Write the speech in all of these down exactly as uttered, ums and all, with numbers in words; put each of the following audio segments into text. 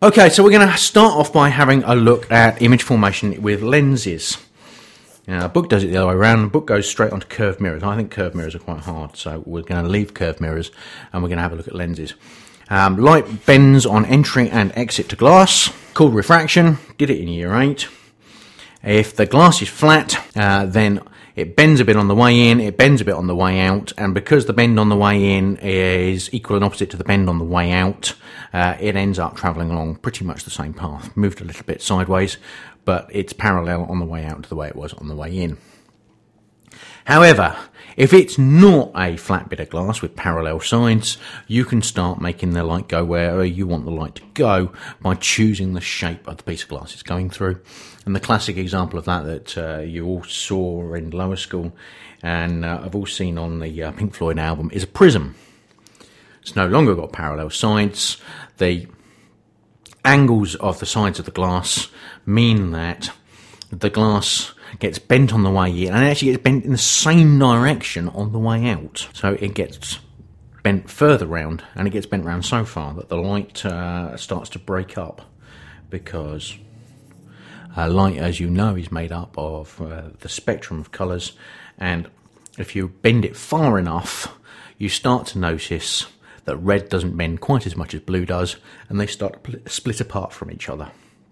Okay, so we're going to start off by having a look at image formation with lenses. Now, the book does it the other way around. The book goes straight onto curved mirrors. I think curved mirrors are quite hard, so we're going to leave curved mirrors and we're going to have a look at lenses. Um, light bends on entry and exit to glass, called refraction. Did it in year eight. If the glass is flat, uh, then it bends a bit on the way in, it bends a bit on the way out, and because the bend on the way in is equal and opposite to the bend on the way out, uh, it ends up travelling along pretty much the same path, moved a little bit sideways, but it's parallel on the way out to the way it was on the way in. However, if it's not a flat bit of glass with parallel sides, you can start making the light go wherever you want the light to go by choosing the shape of the piece of glass it's going through. And the classic example of that that uh, you all saw in lower school and uh, I've all seen on the uh, Pink Floyd album is a prism. It's no longer got parallel sides. The angles of the sides of the glass mean that the glass gets bent on the way in and it actually gets bent in the same direction on the way out. So it gets bent further round and it gets bent round so far that the light uh, starts to break up, because uh, light, as you know, is made up of uh, the spectrum of colours, and if you bend it far enough you start to notice that red doesn't bend quite as much as blue does and they start to split apart from each other.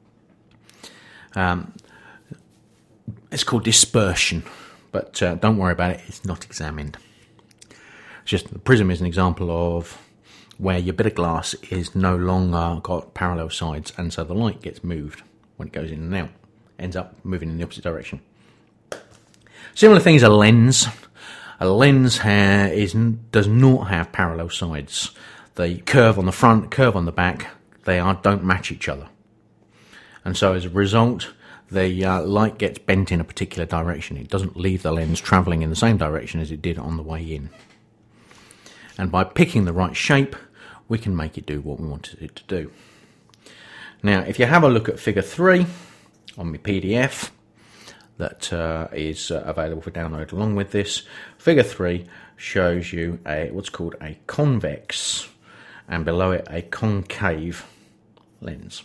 Um, It's called dispersion, but uh, don't worry about it, it's not examined. It's just the prism is an example of where your bit of glass is no longer got parallel sides, and so the light gets moved when it goes in and out, ends up moving in the opposite direction. Similar thing is a lens. A lens ha- is, does not have parallel sides. The curve on the front, curve on the back, they are don't match each other. And so as a result, the uh, light gets bent in a particular direction. It doesn't leave the lens travelling in the same direction as it did on the way in. And by picking the right shape, we can make it do what we wanted it to do. Now, if you have a look at figure three on my P D F that uh, is uh, available for download along with this, figure three shows you a what's called a convex and below it a concave lens.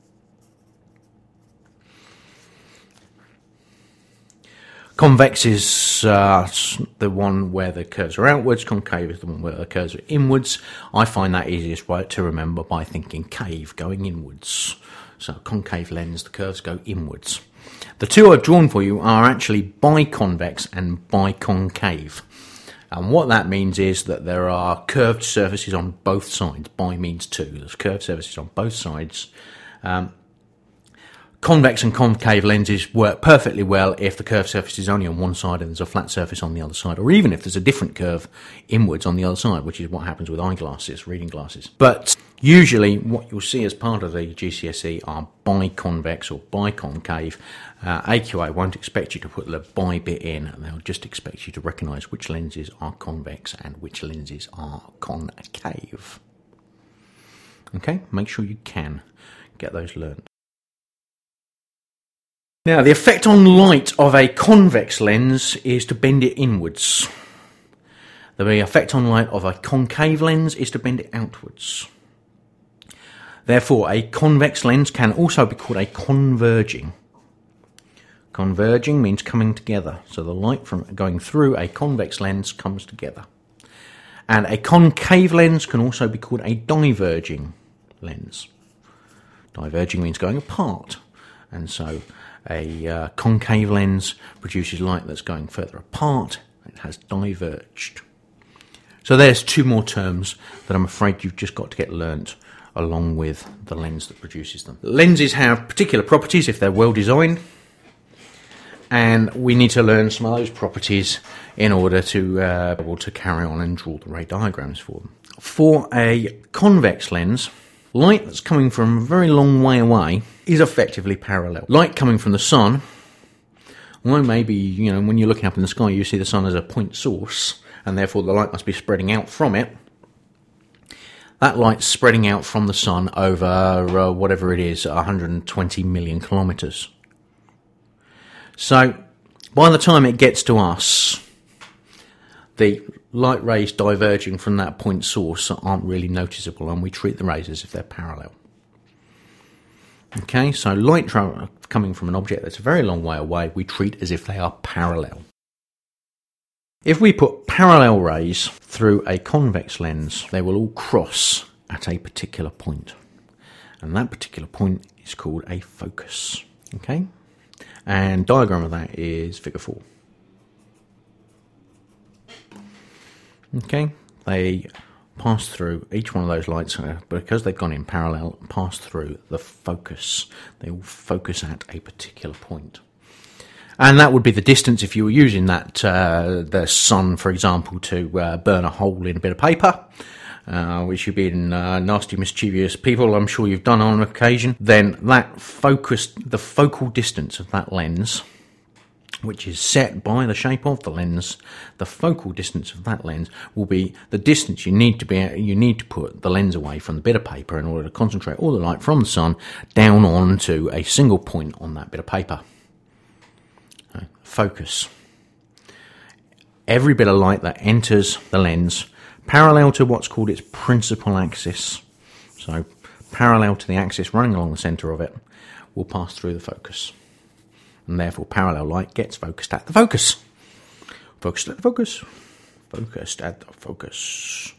Convex is uh, the one where the curves are outwards, concave is the one where the curves are inwards. I find that easiest way to remember by thinking cave, going inwards. So concave lens, the curves go inwards. The two I've drawn for you are actually biconvex and biconcave. And what that means is that there are curved surfaces on both sides. Bi means two. There's curved surfaces on both sides. Um, Convex and concave lenses work perfectly well if the curved surface is only on one side and there's a flat surface on the other side, or even if there's a different curve inwards on the other side, which is what happens with eyeglasses, reading glasses. But usually what you'll see as part of the G C S E are biconvex or biconcave. Uh, A Q A won't expect you to put the bi bit in, and they'll just expect you to recognise which lenses are convex and which lenses are concave. Okay, make sure you can get those learnt. Now, the effect on light of a convex lens is to bend it inwards. The effect on light of a concave lens is to bend it outwards. Therefore, a convex lens can also be called a converging. Converging means coming together. So the light from going through a convex lens comes together. And a concave lens can also be called a diverging lens. Diverging means going apart. And so a uh, concave lens produces light that's going further apart. It has diverged. So there's two more terms that I'm afraid you've just got to get learnt along with the lens that produces them. Lenses have particular properties if they're well designed, and we need to learn some of those properties in order to uh, be able to carry on and draw the ray diagrams for them. For a convex lens, light that's coming from a very long way away is effectively parallel. Light coming from the sun, well, maybe, you know, when you're looking up in the sky, you see the sun as a point source, and therefore the light must be spreading out from it. That light's spreading out from the sun over uh, whatever it is, one hundred twenty million kilometres. So, by the time it gets to us, the light rays diverging from that point source aren't really noticeable, and we treat the rays as if they're parallel. Okay, so light tra- coming from an object that's a very long way away, we treat as if they are parallel. If we put parallel rays through a convex lens, they will all cross at a particular point. And that particular point is called a focus. Okay? And diagram of that is figure four. Okay? They pass through each one of those lights, uh, because they've gone in parallel, pass through the focus. They all focus at a particular point. And that would be the distance if you were using that, uh, the sun, for example, to uh, burn a hole in a bit of paper, uh, which you've been uh, nasty, mischievous people, I'm sure you've done on occasion. Then that focus, the focal distance of that lens, which is set by the shape of the lens, the focal distance of that lens will be the distance you need to be you need to put the lens away from the bit of paper in order to concentrate all the light from the sun down onto a single point on that bit of paper. Okay. Focus. Every bit of light that enters the lens parallel to what's called its principal axis, so parallel to the axis running along the centre of it, will pass through the focus. And therefore parallel light gets focused at the focus. Focused at the focus. Focused at the focus.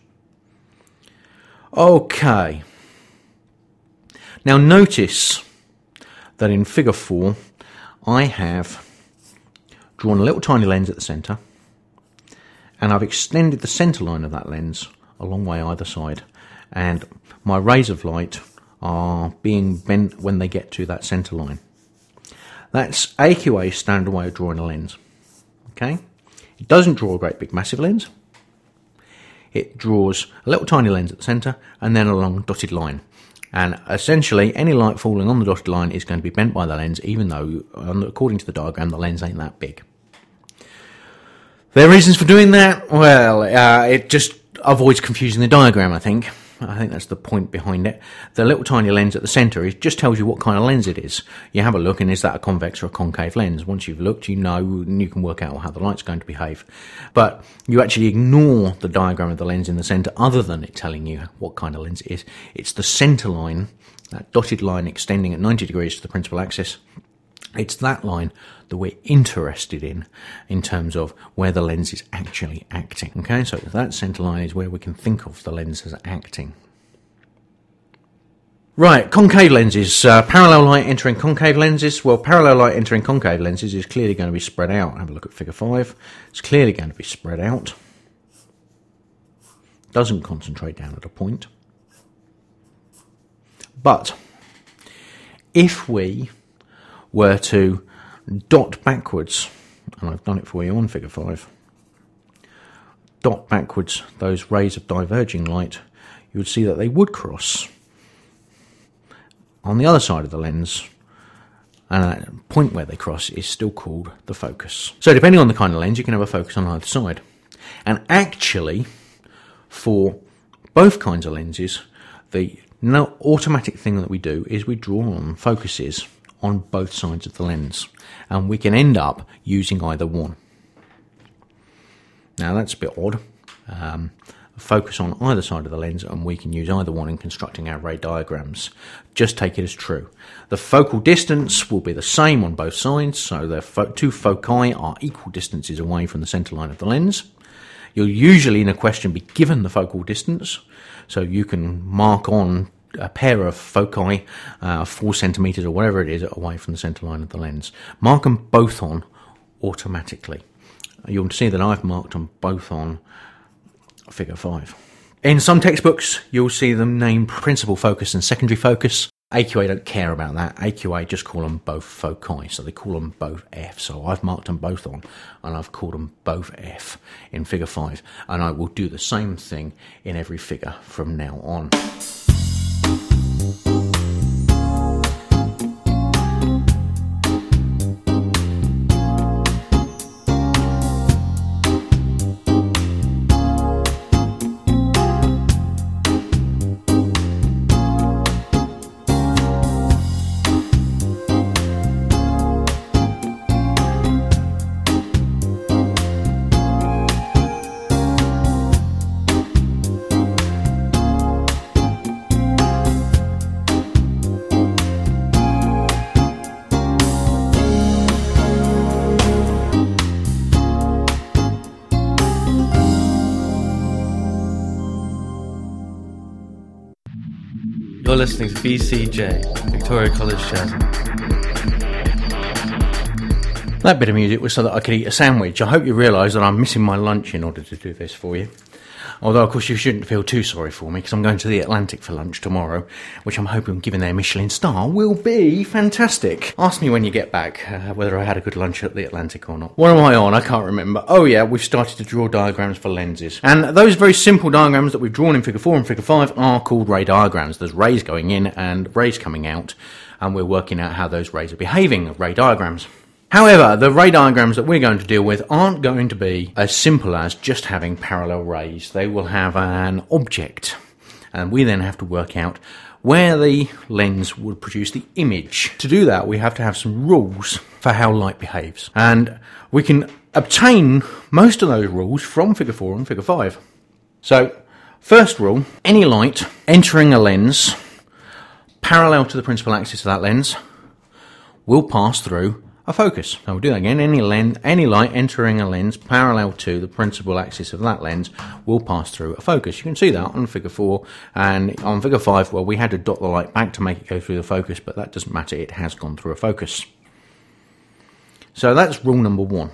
Okay. Now notice that in figure four, I have drawn a little tiny lens at the centre, and I've extended the centre line of that lens a long way either side, and my rays of light are being bent when they get to that centre line. That's A Q A's standard way of drawing a lens. Okay? It doesn't draw a great big massive lens. It draws a little tiny lens at the centre and then a long dotted line. And essentially, any light falling on the dotted line is going to be bent by the lens, even though, according to the diagram, the lens ain't that big. There are reasons for doing that. Well, uh, it just avoids confusing the diagram, I think. I think that's the point behind it. The little tiny lens at the centre is just tells you what kind of lens it is. You have a look, and is that a convex or a concave lens? Once you've looked, you know, and you can work out how the light's going to behave. But you actually ignore the diagram of the lens in the centre, other than it telling you what kind of lens it is. It's the centre line, that dotted line extending at ninety degrees to the principal axis. It's that line that we're interested in, in terms of where the lens is actually acting. Okay, so that centre line is where we can think of the lens as acting. Right, concave lenses. Uh, parallel light entering concave lenses. Well, parallel light entering concave lenses is clearly going to be spread out. Have a look at figure five. It's clearly going to be spread out. Doesn't concentrate down at a point. But if we were to dot backwards, and I've done it for you on figure five, dot backwards those rays of diverging light, you would see that they would cross on the other side of the lens, and that point where they cross is still called the focus. So depending on the kind of lens, you can have a focus on either side. And actually, for both kinds of lenses, the no automatic thing that we do is we draw on focuses on both sides of the lens, and we can end up using either one. Now that's a bit odd. Um, focus on either side of the lens, and we can use either one in constructing our ray diagrams. Just take it as true. The focal distance will be the same on both sides, so the fo- two foci are equal distances away from the centre line of the lens. You'll usually in a question be given the focal distance, so you can mark on a pair of foci, uh, four centimetres or whatever it is, away from the centre line of the lens. Mark them both on automatically. You'll see that I've marked them both on figure five. In some textbooks, you'll see them named principal focus and secondary focus. A Q A don't care about that. A Q A just call them both foci, so they call them both F. So I've marked them both on, and I've called them both F in figure five. And I will do the same thing in every figure from now on. listening to V C J, Victoria College Jazz. That bit of music was so that I could eat a sandwich. I hope you realise that I'm missing my lunch in order to do this for you. Although, of course, you shouldn't feel too sorry for me, because I'm going to the Atlantic for lunch tomorrow, which I'm hoping, given their Michelin star, will be fantastic. Ask me when you get back uh, whether I had a good lunch at the Atlantic or not. What am I on? I can't remember. Oh, yeah, we've started to draw diagrams for lenses. And those very simple diagrams that we've drawn in Figure four and Figure five are called ray diagrams. There's rays going in and rays coming out, and we're working out how those rays are behaving, ray diagrams. However, the ray diagrams that we're going to deal with aren't going to be as simple as just having parallel rays. They will have an object, and we then have to work out where the lens would produce the image. To do that, we have to have some rules for how light behaves, and we can obtain most of those rules from Figure four and Figure five. So, first rule, any light entering a lens parallel to the principal axis of that lens will pass through a focus. So we'll do that again. Any lens, any light entering a lens parallel to the principal axis of that lens will pass through a focus. You can see that on Figure four, and on Figure five, well, we had to dot the light back to make it go through the focus, but that doesn't matter. It has gone through a focus. So that's rule number one.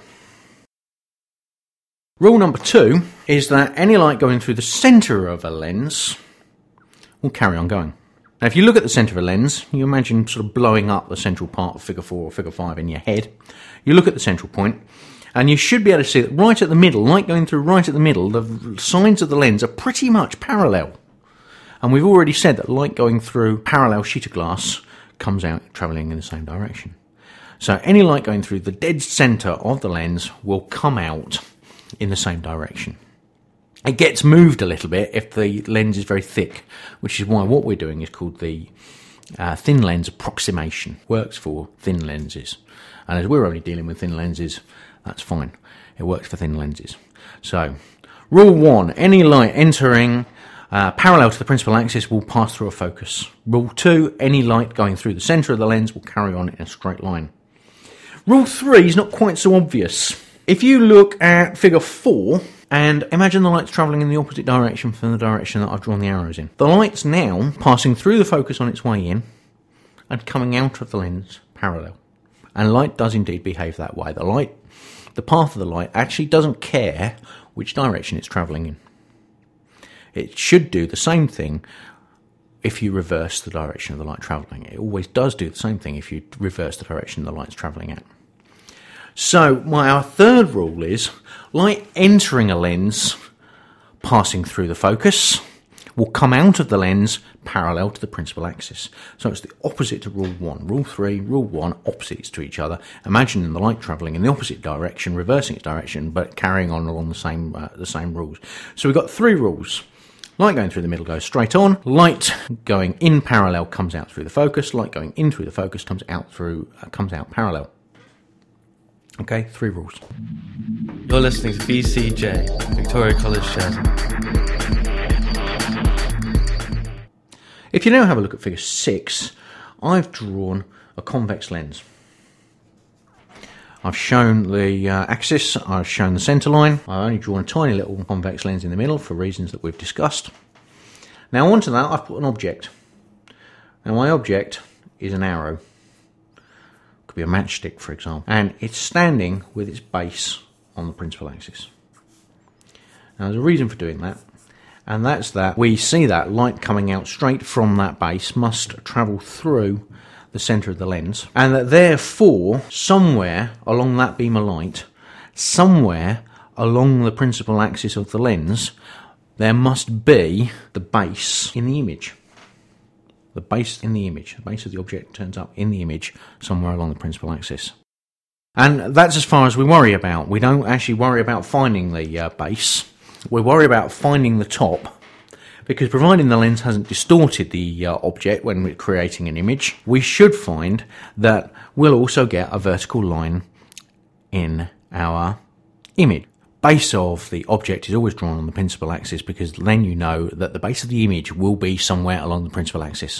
Rule number two is that any light going through the centre of a lens will carry on going. Now, if you look at the centre of a lens, you imagine sort of blowing up the central part of Figure four or Figure five in your head. You look at the central point, and you should be able to see that right at the middle, light going through right at the middle, the sides of the lens are pretty much parallel. And we've already said that light going through parallel sheet of glass comes out travelling in the same direction. So any light going through the dead centre of the lens will come out in the same direction. It gets moved a little bit if the lens is very thick, which is why what we're doing is called the uh, thin lens approximation. Works for thin lenses. And as we're only dealing with thin lenses, that's fine. It works for thin lenses. So, rule one, any light entering uh, parallel to the principal axis will pass through a focus. Rule two, any light going through the centre of the lens will carry on in a straight line. Rule three is not quite so obvious. If you look at Figure four, and imagine the light's travelling in the opposite direction from the direction that I've drawn the arrows in. The light's now passing through the focus on its way in and coming out of the lens parallel. And light does indeed behave that way. The light, the path of the light actually doesn't care which direction it's travelling in. It should do the same thing if you reverse the direction of the light travelling. It always does do the same thing if you reverse the direction the light's travelling at. So, my, our third rule is light entering a lens, passing through the focus, will come out of the lens parallel to the principal axis. So it's the opposite to rule one. Rule three, rule one, opposites to each other. Imagine the light travelling in the opposite direction, reversing its direction, but carrying on along the same uh, the same rules. So we've got three rules. Light going through the middle goes straight on. Light going in parallel comes out through the focus. Light going in through the focus comes out through uh, comes out parallel. Okay, three rules. You're listening to V C J, Victoria College Jazz. If you now have a look at Figure six, I've drawn a convex lens. I've shown the uh, axis, I've shown the centre line, I've only drawn a tiny little convex lens in the middle for reasons that we've discussed. Now onto that I've put an object. Now my object is an arrow. Be a matchstick, for example, and it's standing with its base on the principal axis. Now there's a reason for doing that, and that's that we see that light coming out straight from that base must travel through the centre of the lens, and that therefore somewhere along that beam of light, somewhere along the principal axis of the lens, there must be the base in the image. The base in the image, the base of the object turns up in the image somewhere along the principal axis. And that's as far as we worry about. We don't actually worry about finding the uh, base. We worry about finding the top, because providing the lens hasn't distorted the uh, object when we're creating an image, we should find that we'll also get a vertical line in our image. Base of the object is always drawn on the principal axis, because then you know that the base of the image will be somewhere along the principal axis.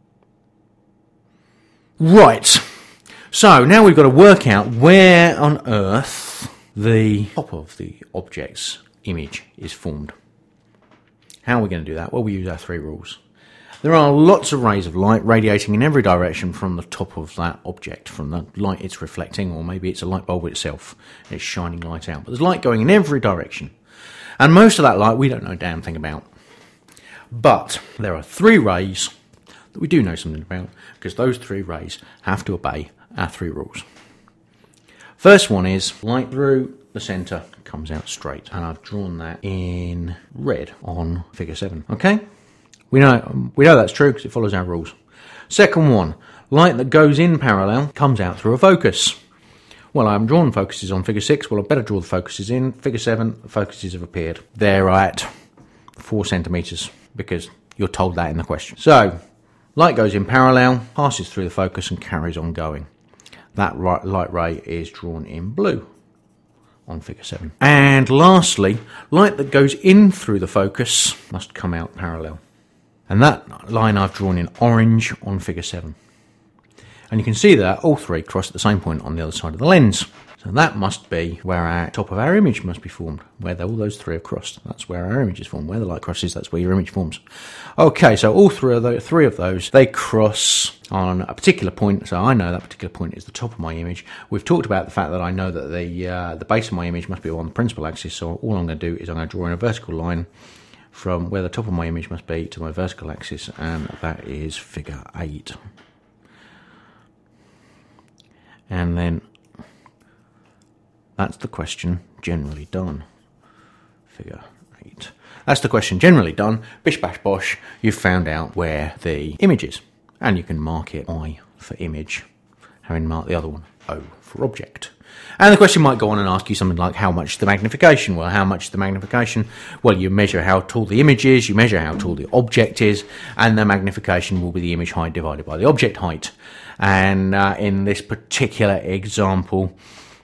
Right, so now we've got to work out where on earth the top of the object's image is formed. How are we going to do that? Well, we use our three rules. There are lots of rays of light radiating in every direction from the top of that object, from the light it's reflecting, or maybe it's a light bulb itself. It's shining light out. But there's light going in every direction. And most of that light we don't know a damn thing about. But there are three rays that we do know something about, because those three rays have to obey our three rules. First one is light through the centre comes out straight. And I've drawn that in red on figure seven. Okay? We know we know that's true because it follows our rules. Second one, light that goes in parallel comes out through a focus. Well, I haven't drawn focuses on figure six. Well, I better draw the focuses in. Figure seven, the focuses have appeared. They're at four centimetres because you're told that in the question. So, light goes in parallel, passes through the focus and carries on going. That light ray is drawn in blue on figure seven. And lastly, light that goes in through the focus must come out parallel. And that line I've drawn in orange on figure seven. And you can see that all three cross at the same point on the other side of the lens. So that must be where our top of our image must be formed, where all those three have crossed. That's where our image is formed. Where the light crosses, that's where your image forms. Okay, so all three of those, three of those, they cross on a particular point. So I know that particular point is the top of my image. We've talked about the fact that I know that the uh, the base of my image must be on the principal axis. So all I'm going to do is I'm going to draw in a vertical line from where the top of my image must be to my vertical axis, and that is figure eight. And then that's the question generally done. Figure eight. That's the question generally done. Bish bash bosh, you've found out where the image is. And you can mark it I for image, having marked the other one O for object. And the question might go on and ask you something like, how much is the magnification? Well, how much is the magnification? Well, you measure how tall the image is, you measure how tall the object is, and the magnification will be the image height divided by the object height. And uh, in this particular example,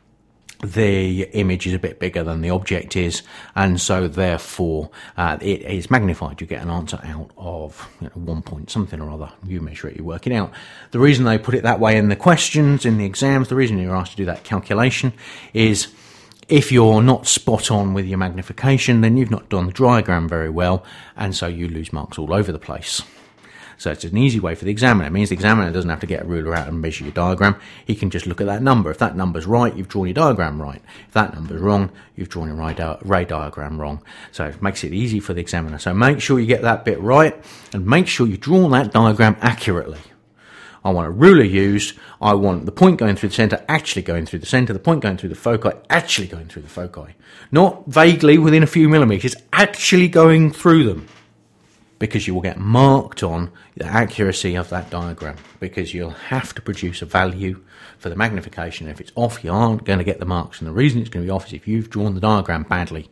the image is a bit bigger than the object is, and so therefore uh, it is magnified. You get an answer out of you know, one point something or other. You measure it, you work it out. The reason they put it that way in the questions, in the exams, the reason you're asked to do that calculation is if you're not spot on with your magnification, then you've not done the diagram very well, and so you lose marks all over the place. So it's an easy way for the examiner. It means the examiner doesn't have to get a ruler out and measure your diagram. He can just look at that number. If that number's right, you've drawn your diagram right. If that number's wrong, you've drawn your ray diagram wrong. So it makes it easy for the examiner. So make sure you get that bit right, and make sure you draw that diagram accurately. I want a ruler used. I want the point going through the centre actually going through the centre, the point going through the foci actually going through the foci. Not vaguely within a few millimetres, actually going through them. Because you will get marked on the accuracy of that diagram, because you'll have to produce a value for the magnification. If it's off, you aren't going to get the marks, and the reason it's going to be off is if you've drawn the diagram badly.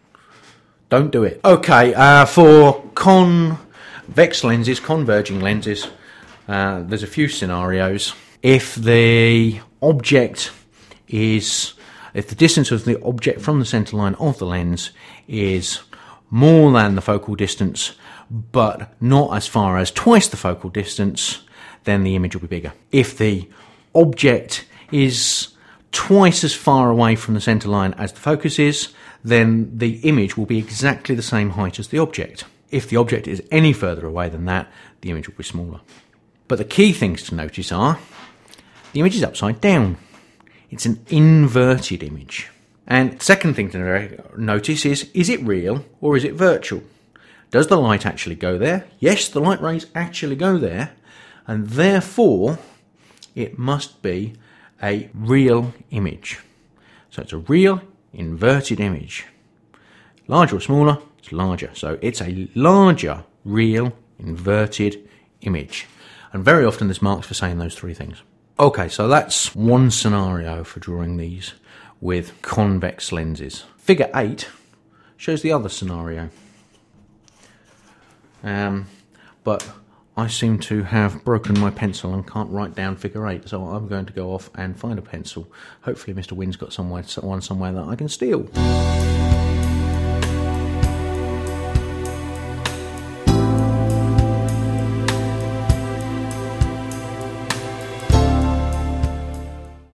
Don't do it. Okay, uh, for convex lenses, converging lenses, uh, there's a few scenarios. If the object is, if the distance of the object from the centre line of the lens is more than the focal distance, but not as far as twice the focal distance, then the image will be bigger. If the object is twice as far away from the centre line as the focus is, then the image will be exactly the same height as the object. If the object is any further away than that, the image will be smaller. But the key things to notice are, the image is upside down. It's an inverted image. And second thing to notice is, is it real or is it virtual? Does the light actually go there? Yes, the light rays actually go there, and therefore it must be a real image. So it's a real inverted image. Larger or smaller, it's larger. So it's a larger, real, inverted image. And very often there's marks for saying those three things. Okay, so that's one scenario for drawing these with convex lenses. Figure eight shows the other scenario. Um, but I seem to have broken my pencil and can't write down figure eight, so I'm going to go off and find a pencil. Hopefully Mister Wynn's got somewhere, one somewhere that I can steal.